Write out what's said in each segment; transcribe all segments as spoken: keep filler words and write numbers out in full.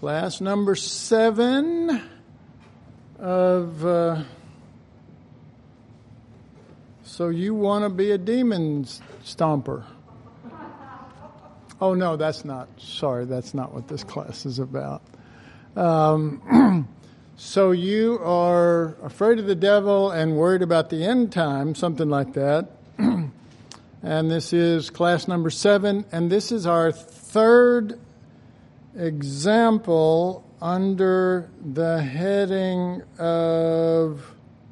Class number seven of, uh, so you want to be a demon stomper. Oh, no, that's not, sorry, that's not what this class is about. Um, so you are afraid of the devil and worried about the end time, something like that. And this is class number seven, and this is our third example under the heading of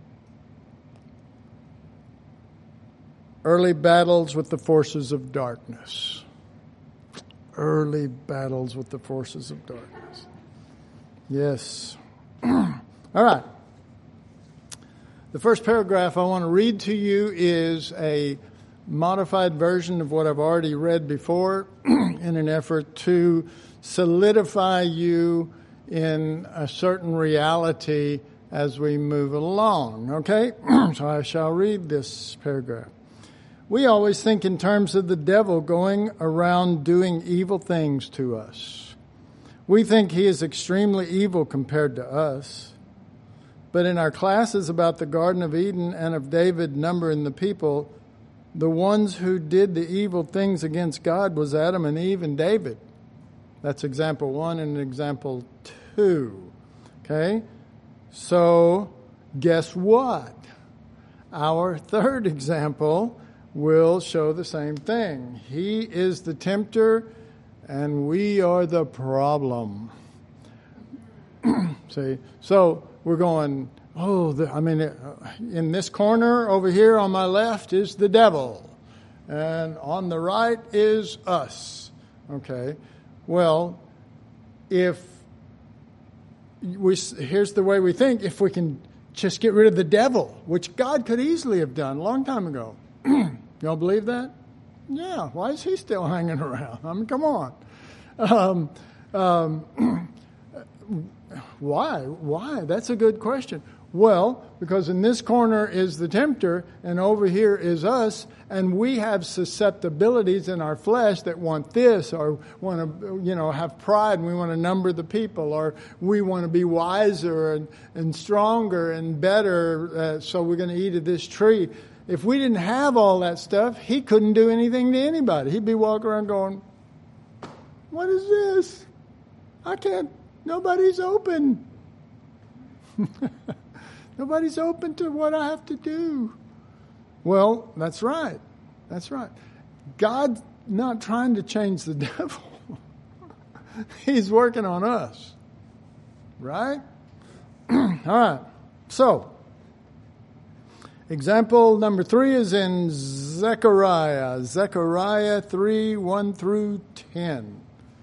early battles with the forces of darkness. Early battles with the forces of darkness. Yes. All right. The first paragraph I want to read to you is a modified version of what I've already read before in an effort to solidify you in a certain reality as we move along. Okay? So I shall read this paragraph. We always think in terms of the devil going around doing evil things to us. We think he is extremely evil compared to us. But in our classes about the Garden of Eden and of David numbering the people, the ones who did the evil things against God was Adam and Eve and David. That's example one and example two. Okay? So, guess what? Our third example will show the same thing. He is the tempter and we are the problem. See? So, we're going, oh, the, I mean, in this corner over here on my left is the devil. And on the right is us. Okay. Well, if we, here's the way we think, if we can just get rid of the devil, which God could easily have done a long time ago. Y'all believe that? Yeah. Why is he still hanging around? I mean, come on. Um, um, why? Why? That's a good question. Well, because in this corner is the tempter and over here is us, and we have susceptibilities in our flesh that want this or want to, you know, have pride and we want to number the people or we want to be wiser and, and stronger and better, uh, so we're going to eat of this tree. If we didn't have all that stuff, he couldn't do anything to anybody. He'd be walking around going, what is this? I can't, nobody's open. Nobody's open to what I have to do. Well, that's right. That's right. God's not trying to change the devil. He's working on us. Right? All right. So, example number three is in Zechariah. Zechariah three, one through ten.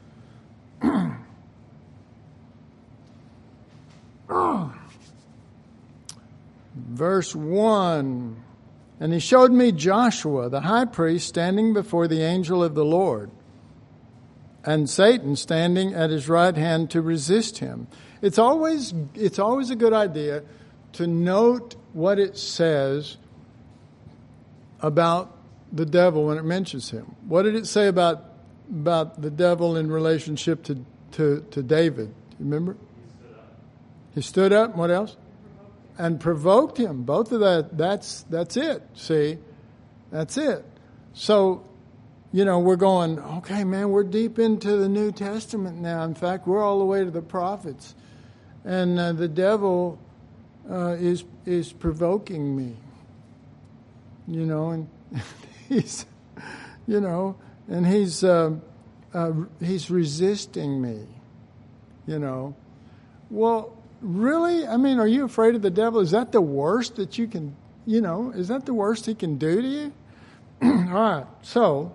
Verse one, and he showed me Joshua, the high priest, standing before the angel of the Lord, and Satan standing at his right hand to resist him. It's always, it's always a good idea to note what it says about the devil when it mentions him. What did it say about, about the devil in relationship to, to, to David? You remember? He stood up. What else? And provoked him. Both of that, that's, that's it. See? That's it. So, you know, we're going, okay, man, we're deep into the New Testament now. In fact, we're all the way to the prophets. And uh, the devil uh, is, is provoking me. You know, and he's, you know, and he's, uh, uh, he's resisting me. You know. Well, really? I mean, are you afraid of the devil? Is that the worst that you can, you know, is that the worst he can do to you? All right. So,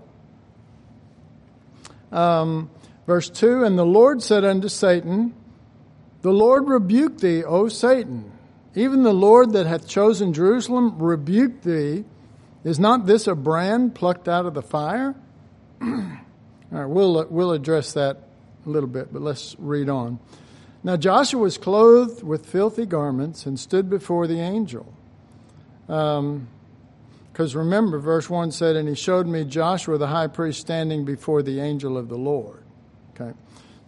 um, verse two, and the Lord said unto Satan, the Lord rebuke thee, O Satan. Even the Lord that hath chosen Jerusalem rebuke thee. Is not this a brand plucked out of the fire? All right, we'll, we'll address that a little bit, but let's read on. Now Joshua was clothed with filthy garments and stood before the angel. Um, because remember, verse one said, and he showed me Joshua the high priest standing before the angel of the Lord. Okay.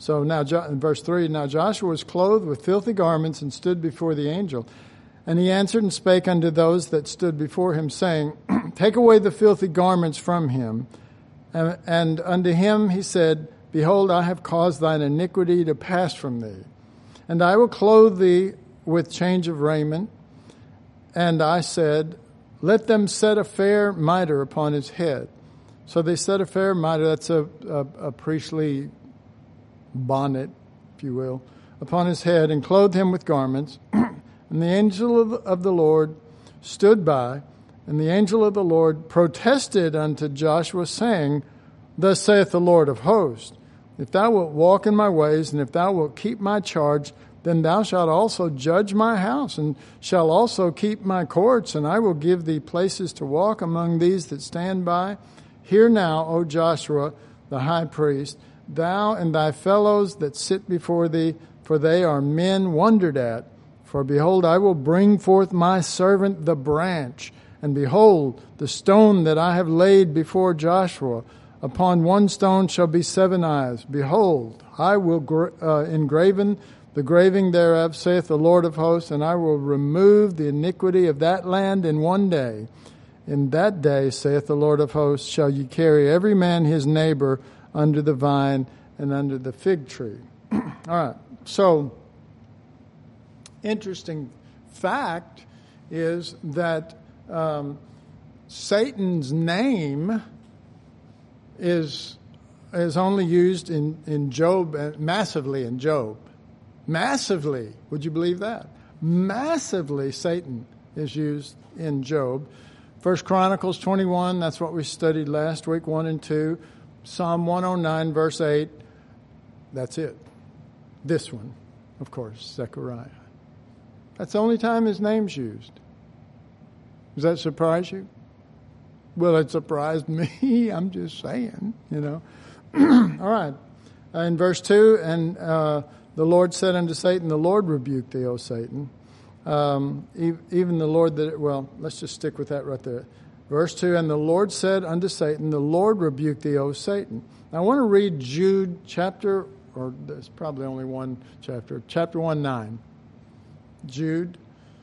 So now, in verse three, now Joshua was clothed with filthy garments and stood before the angel. And he answered and spake unto those that stood before him, saying, Take away the filthy garments from him. And, and unto him he said, Behold, I have caused thine iniquity to pass from thee. And I will clothe thee with change of raiment. And I said, Let them set a fair mitre upon his head. So they set a fair mitre, that's a, a, a priestly bonnet, if you will, upon his head, and clothed him with garments. And the angel of, of the Lord stood by, and the angel of the Lord protested unto Joshua, saying, Thus saith the Lord of hosts, If thou wilt walk in my ways, and if thou wilt keep my charge, then thou shalt also judge my house, and shalt also keep my courts, and I will give thee places to walk among these that stand by. Hear now, O Joshua, the high priest, thou and thy fellows that sit before thee, for they are men wondered at. For behold, I will bring forth my servant the branch, and behold, the stone that I have laid before Joshua. Upon one stone shall be seven eyes. Behold, I will gra- uh, engraven the graving thereof, saith the Lord of hosts, and I will remove the iniquity of that land in one day. In that day, saith the Lord of hosts, shall ye carry every man his neighbor under the vine and under the fig tree. All right, so interesting fact is that um, Satan's name is is only used in, in Job, uh, massively in Job. Massively. Would you believe that? Massively Satan is used in Job. First Chronicles twenty-one, that's what we studied last week, one and two. Psalm one oh nine, verse eight. That's it. This one, of course, Zechariah. That's the only time his name's used. Does that surprise you? Well, it surprised me. I'm just saying, you know. All right. Uh, in verse two, and uh, the Lord said unto Satan, The Lord rebuke thee, O Satan. Um, even the Lord that, well, let's just stick with that right there. Verse two, and the Lord said unto Satan, The Lord rebuke thee, O Satan. Now, I want to read Jude chapter, or there's probably only one chapter, chapter one, nine. Jude.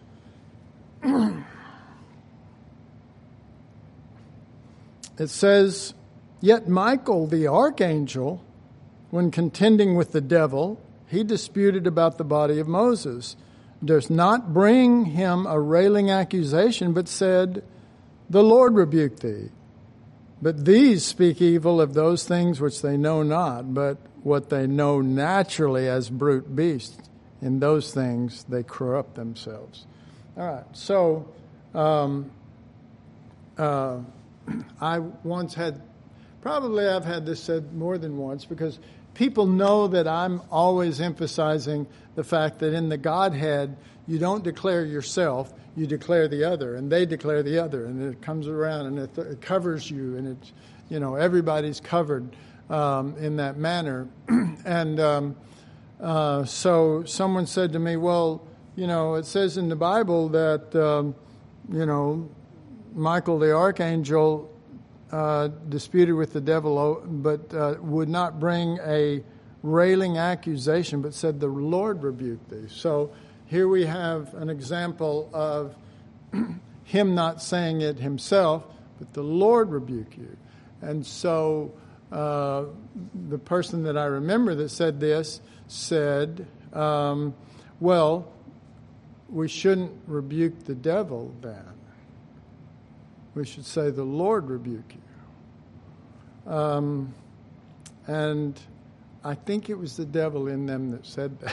It says, Yet Michael the archangel, when contending with the devil, he disputed about the body of Moses, durst not bring him a railing accusation, but said, The Lord rebuke thee. But these speak evil of those things which they know not, but what they know naturally as brute beasts. In those things they corrupt themselves. All right, so um, uh, I once had, probably I've had this said more than once, because people know that I'm always emphasizing the fact that in the Godhead, you don't declare yourself, you declare the other, and they declare the other, and it comes around and it, it covers you, and it's, you know, everybody's covered um, in that manner. and um, uh, so someone said to me, well, you know, it says in the Bible that, um, you know, Michael the archangel Uh, disputed with the devil, but uh, would not bring a railing accusation, but said, The Lord rebuke thee. So here we have an example of him not saying it himself, but the Lord rebuke you. And so uh, the person that I remember that said this said, um, well, we shouldn't rebuke the devil then. We should say, The Lord rebuke you. Um, and I think it was the devil in them that said that.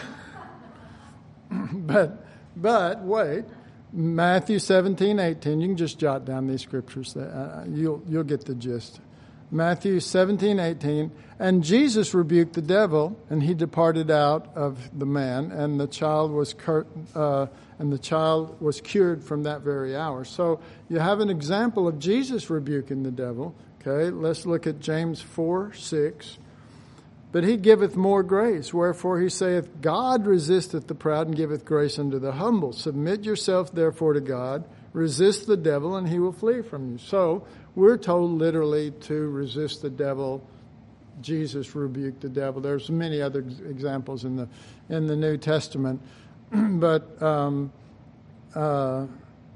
but, but wait, Matthew seventeen, eighteen, you can just jot down these scriptures. Uh, you'll, you'll get the gist. Matthew seventeen, eighteen, and Jesus rebuked the devil, and he departed out of the man, and the child was cur- uh, and the child was cured from that very hour. So you have an example of Jesus rebuking the devil. Okay, let's look at James four, six. But he giveth more grace, wherefore he saith, God resisteth the proud and giveth grace unto the humble. Submit yourself therefore to God, resist the devil, and he will flee from you. So we're told literally to resist the devil Jesus rebuked the devil. There's many other examples in the in the New Testament, but um, uh,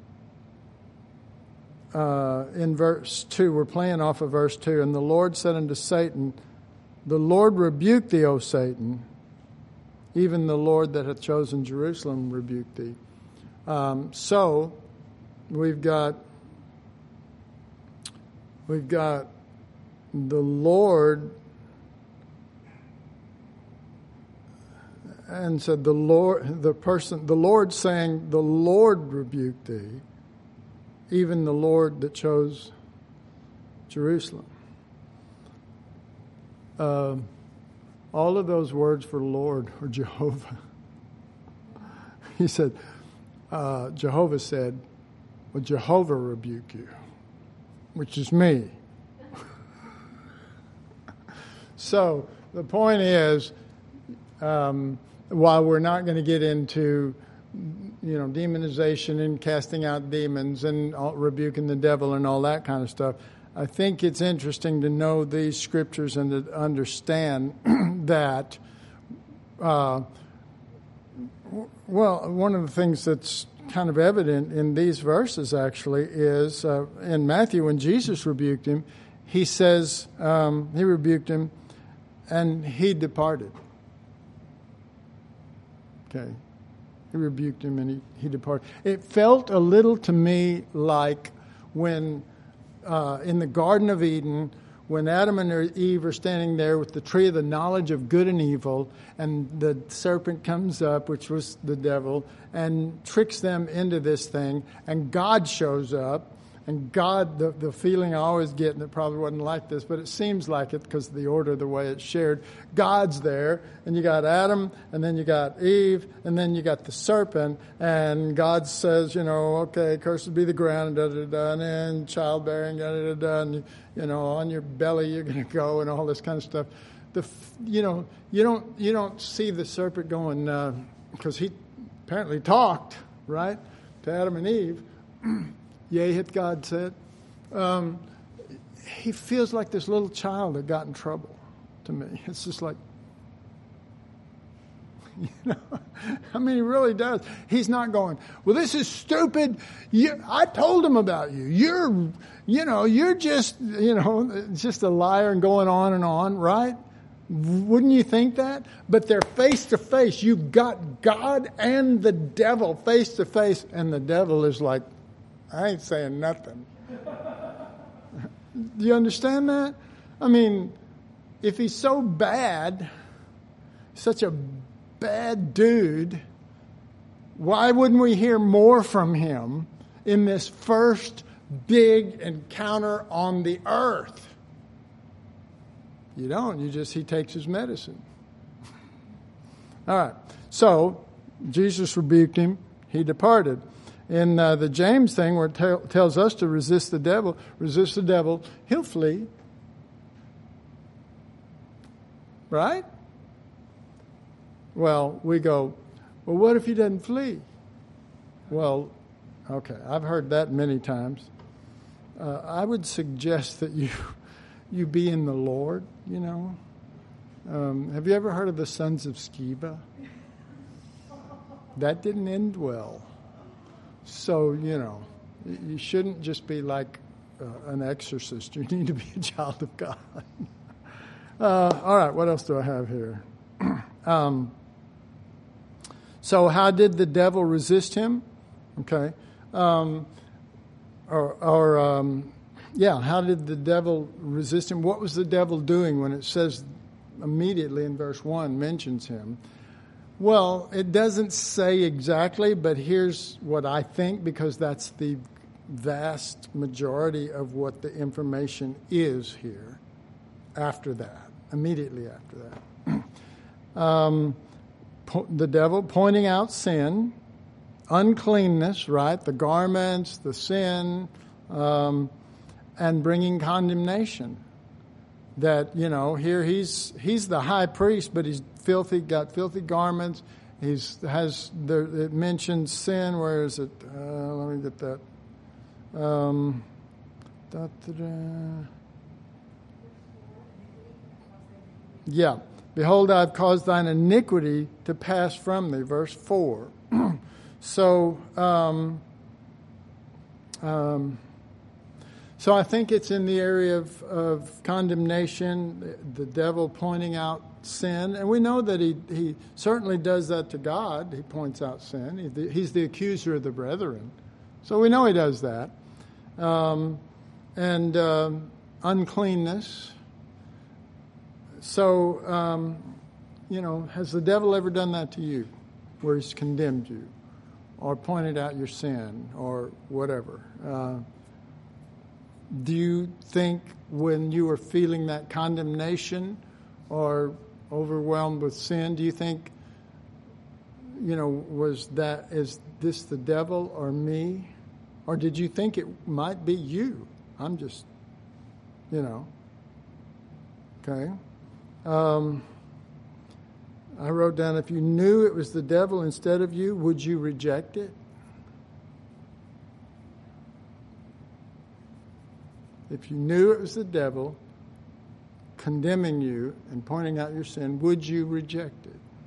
uh, in verse two, we're playing off of verse two. And the Lord said unto Satan, "The Lord rebuke thee, O Satan. Even the Lord that hath chosen Jerusalem rebuke thee." Um, so we've got we've got the Lord. And said the Lord, the person, the Lord saying, "The Lord rebuked thee, even the Lord that chose Jerusalem." Uh, all of those words for Lord are Jehovah. He said, uh, Jehovah said, "Well, Jehovah rebuke you," which is me. So the point is, um, while we're not going to get into, you know, demonization and casting out demons and all, rebuking the devil and all that kind of stuff, I think it's interesting to know these scriptures and to understand that, uh, well, one of the things that's kind of evident in these verses actually is uh, in Matthew when Jesus rebuked him, he says, um, he rebuked him and he departed. Okay. He rebuked him and he, he departed. It felt a little to me like when uh, in the Garden of Eden, when Adam and Eve are standing there with the tree of the knowledge of good and evil, and the serpent comes up, which was the devil, and tricks them into this thing, and God shows up. And God, the, the feeling I always get, and it probably wasn't like this, but it seems like it because of the order of the way it's shared. God's there, and you got Adam, and then you got Eve, and then you got the serpent, and God says, you know, okay, cursed be the ground, and da-da-da, and then childbearing, da-da-da, and, you know, on your belly you're going to go, and all this kind of stuff. The, you know, you don't, you don't see the serpent going, because uh, he apparently talked, right, to Adam and Eve. Yea, hath God said. Um, he feels like this little child that got in trouble to me. It's just like, you know, I mean, he really does. He's not going, well, this is stupid. You, I told him about you. You're, you know, you're just, you know, just a liar and going on and on, right? Wouldn't you think that? But they're face to face. You've got God and the devil face to face, and the devil is like, I ain't saying nothing. Do you understand that? I mean, if he's so bad, such a bad dude, why wouldn't we hear more from him in this first big encounter on the earth? You don't. You just, he takes his medicine. All right. So, Jesus rebuked him. He departed. In uh, the James thing where it te- tells us to resist the devil, resist the devil, he'll flee. Right? Well, we go, well, what if he doesn't flee? Well, okay, I've heard that many times. Uh, I would suggest that you you be in the Lord, you know. Um, have you ever heard of the sons of Sceva? That didn't end well. So, you know, you shouldn't just be like uh, an exorcist. You need to be a child of God. uh, all right, what else do I have here? um, so how did the devil resist him? Okay. Um, or, or um, yeah, how did the devil resist him? What was the devil doing when it says immediately in verse one mentions him? Well, it doesn't say exactly, but here's what I think, because that's the vast majority of what the information is here after that, immediately after that. um, po- the devil pointing out sin, uncleanness, right? The garments, the sin, um, and bringing condemnation. That, you know, here he's he's the high priest, but he's filthy, got filthy garments. He's has there, it mentions sin. Where is it? Uh, let me get that. Um, da, da, da. Yeah. Behold, I've caused thine iniquity to pass from thee. Verse four. so, um, um, so I think it's in the area of, of condemnation, the devil pointing out sin. And we know that he, he certainly does that to God. He points out sin. He, the, he's the accuser of the brethren. So we know he does that. Um, and um, uncleanness. So, um, you know, has the devil ever done that to you, where he's condemned you or pointed out your sin or whatever? Uh, do you think when you were feeling that condemnation or overwhelmed with sin, do you think, you know, was that, is this the devil or me? Or did you think it might be you? I'm just, you know, okay. Um, I wrote down, if you knew it was the devil instead of you, would you reject it? If you knew it was the devil condemning you and pointing out your sin, would you reject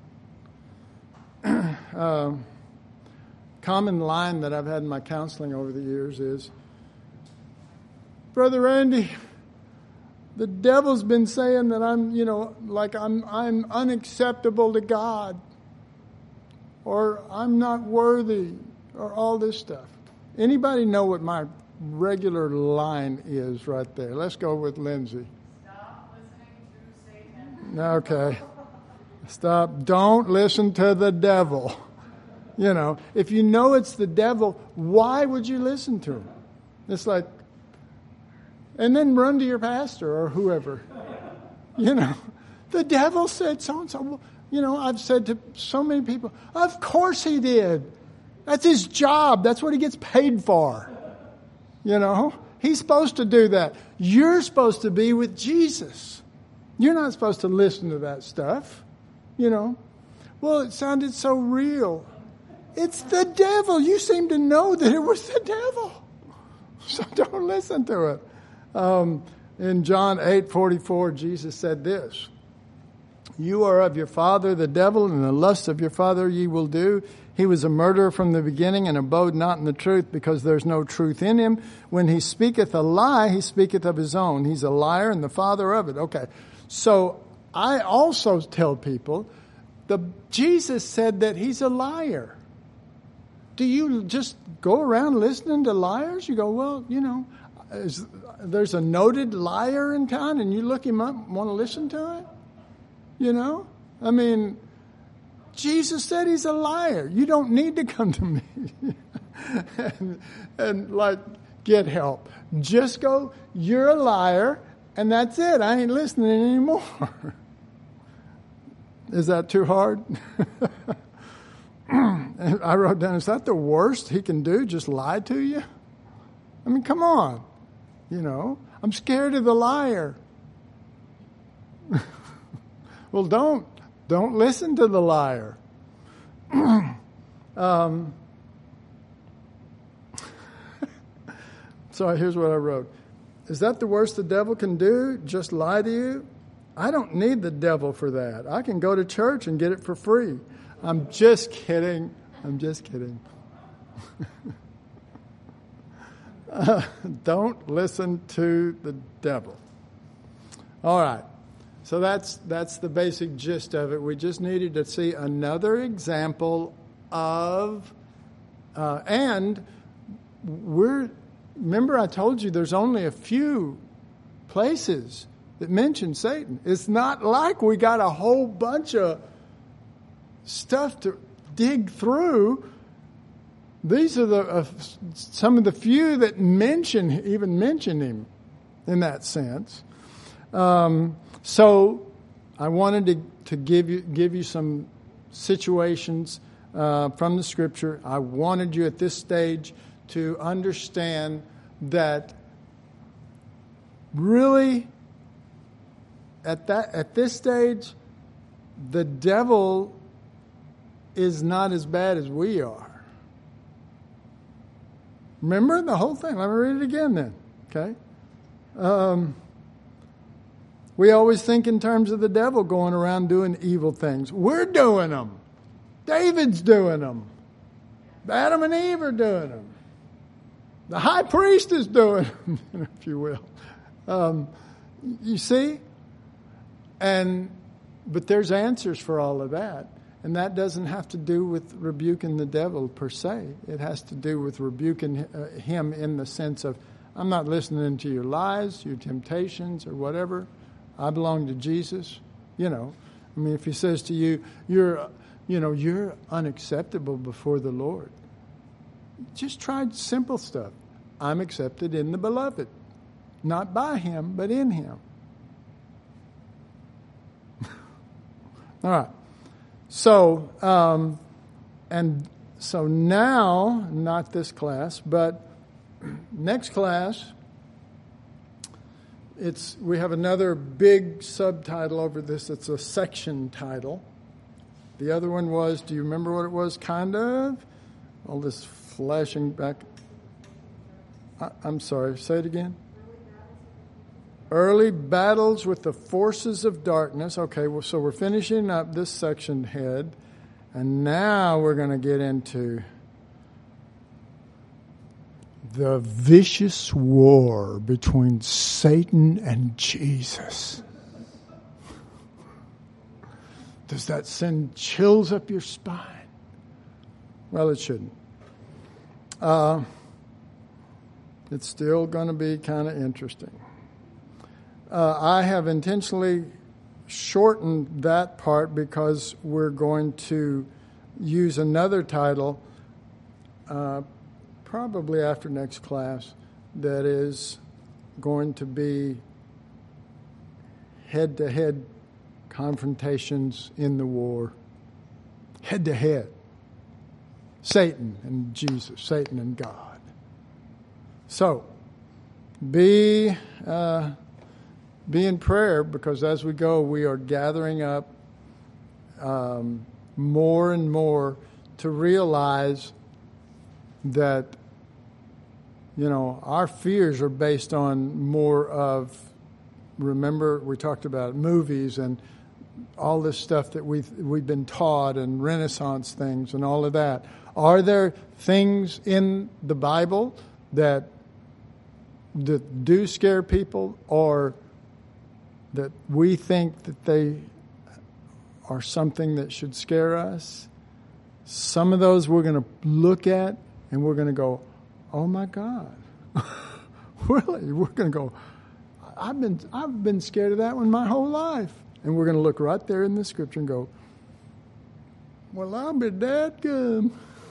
it? um, common line that I've had in my counseling over the years is, Brother Randy, the devil's been saying that I'm, you know, like I'm I'm unacceptable to God, or I'm not worthy, or all this stuff. Anybody know what my regular line is right there? Let's go with Lindsay. Stop listening to Satan. Okay. Stop. Don't listen to the devil. You know, if you know it's the devil, why would you listen to him? It's like, and then run to your pastor or whoever. You know, the devil said so-and-so. You know, I've said to so many people, of course he did. That's his job. That's what he gets paid for. You know, he's supposed to do that. You're supposed to be with Jesus. You're not supposed to listen to that stuff. You know, well, it sounded so real. It's the devil. You seem to know that it was the devil. So don't listen to it. Um, in John eight forty-four, Jesus said this, you are of your father the devil, and the lusts of your father ye will do. He was a murderer from the beginning, and abode not in the truth, because there's no truth in him. When he speaketh a lie, he speaketh of his own. He's a liar and the father of it. Okay, so I also tell people, the Jesus said that he's a liar. Do you just go around listening to liars? You go, well, you know, is, there's a noted liar in town, and you look him up, want to listen to it? You know? I mean, Jesus said he's a liar. You don't need to come to me and, and, like, get help. Just go, you're a liar, and that's it. I ain't listening anymore. Is that too hard? I wrote down, is that the worst he can do? Just lie to you? I mean, come on. You know, I'm scared of the liar. Well, don't. Don't listen to the liar. um, so here's what I wrote. Is that the worst the devil can do? Just lie to you? I don't need the devil for that. I can go to church and get it for free. I'm just kidding. I'm just kidding. uh, don't listen to the devil. All right. So that's that's the basic gist of it. We just needed to see another example of, uh, and we're, remember I told you there's only a few places that mention Satan. It's not like we got a whole bunch of stuff to dig through. These are the uh, some of the few that mention, even mention him in that sense. Um, so I wanted to, to give you give you some situations uh, from the Scripture. I wanted you at this stage to understand that really at that at this stage, the devil is not as bad as we are. Remember the whole thing? Let me read it again then. Okay. Um, We always think in terms of the devil going around doing evil things. We're doing them. David's doing them. Adam and Eve are doing them. The high priest is doing them, if you will. Um, you see? And but there's answers for all of that. And that doesn't have to do with rebuking the devil per se. It has to do with rebuking uh, him in the sense of, I'm not listening to your lies, your temptations, or whatever. I belong to Jesus. You know, I mean, if he says to you, you're, you know, you're unacceptable before the Lord. Just try simple stuff. I'm accepted in the beloved. Not by him, but in him. All right. So, um, and so now, not this class, but next class, it's we have another big subtitle over this. It's a section title. The other one was, do you remember what it was? Kind of? All this flashing back. I, I'm sorry, say it again. Early battles with the forces of darkness. Okay, well, so we're finishing up this section head, and now we're going to get into the vicious war between Satan and Jesus. Does that send chills up your spine? Well, it shouldn't. Uh, it's still going to be kind of interesting. Uh, I have intentionally shortened that part because we're going to use another title uh, probably after next class that is going to be head-to-head confrontations in the war. Head-to-head. Satan and Jesus, Satan and God. So, be... Uh, Be in prayer, because as we go, we are gathering up um, more and more to realize that, you know, our fears are based on more of, remember, we talked about movies and all this stuff that we've, we've been taught and Renaissance things and all of that. Are there things in the Bible that, that do scare people, or that we think that they are something that should scare us? Some of those we're going to look at and we're going to go, oh my God. Really? We're going to go, I've been I've been scared of that one my whole life. And we're going to look right there in the scripture and go, well, I'll be dadgum.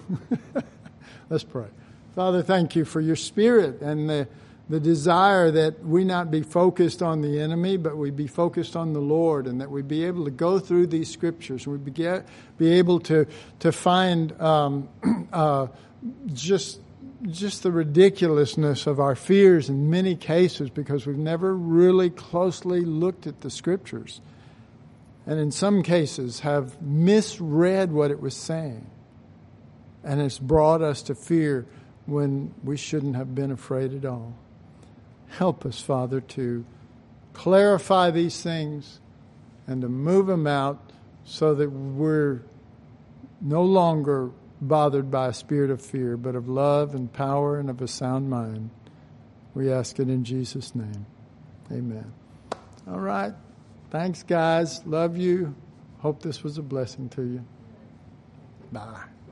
Let's pray. Father, thank you for your spirit and the The desire that we not be focused on the enemy, but we be focused on the Lord, and that we be able to go through these scriptures, and we be, get, be able to to find um, uh, just just the ridiculousness of our fears in many cases, because we've never really closely looked at the scriptures, and in some cases have misread what it was saying, and it's brought us to fear when we shouldn't have been afraid at all. Help us, Father, to clarify these things and to move them out so that we're no longer bothered by a spirit of fear, but of love and power and of a sound mind. We ask it in Jesus' name. Amen. All right. Thanks, guys. Love you. Hope this was a blessing to you. Bye.